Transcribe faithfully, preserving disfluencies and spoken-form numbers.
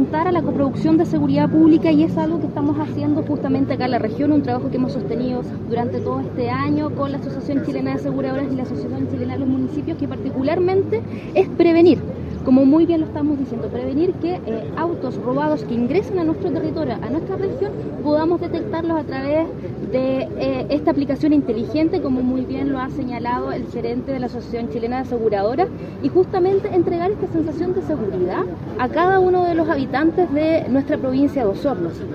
apuntar a la coproducción de seguridad pública, y es algo que estamos haciendo justamente acá en la región, un trabajo que hemos sostenido durante todo este año con la Asociación Chilena de Aseguradoras y la Asociación Chilena de los Municipios, que particularmente es prevenir, como muy bien lo estamos diciendo, prevenir que eh, autos robados que ingresen a nuestro territorio, a nuestra región, podamos detectarlos a través de eh, esta aplicación inteligente, como muy bien lo ha señalado el gerente de la Asociación Chilena de Aseguradoras, y justamente entregar esta sensación de seguridad a cada uno de los habitantes de nuestra provincia de Osorno.